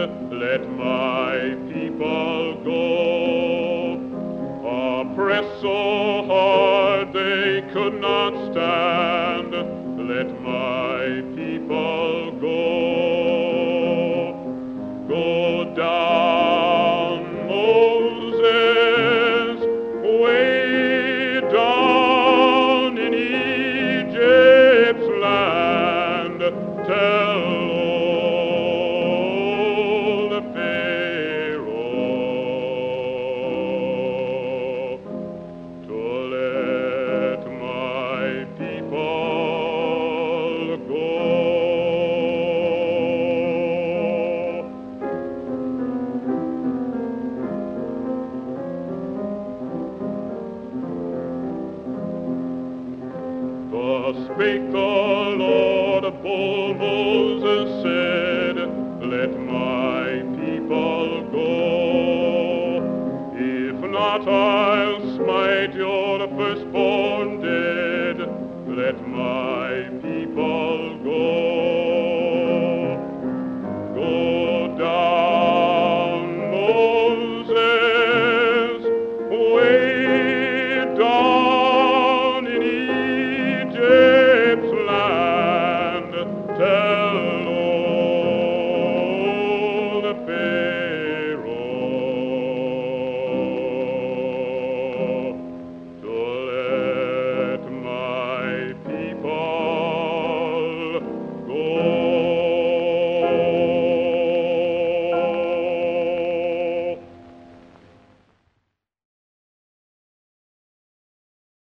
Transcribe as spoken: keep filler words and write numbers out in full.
let my people go. Oppressed so hard they could not stand, let my people go. Go down, Moses, way down in Egypt's land, tell old Pharaoh to let my people go. Thus spake the